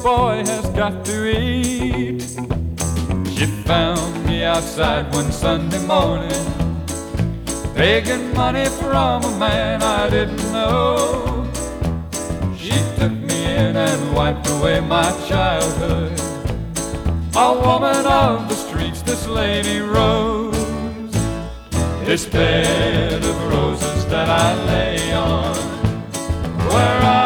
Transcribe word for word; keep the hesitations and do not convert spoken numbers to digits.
boy has got to eat. She found me outside one Sunday morning, begging money from a man I didn't know. She took me in and wiped away my childhood. A woman of the streets, this lady Rose. This bed of roses that I lay on, where I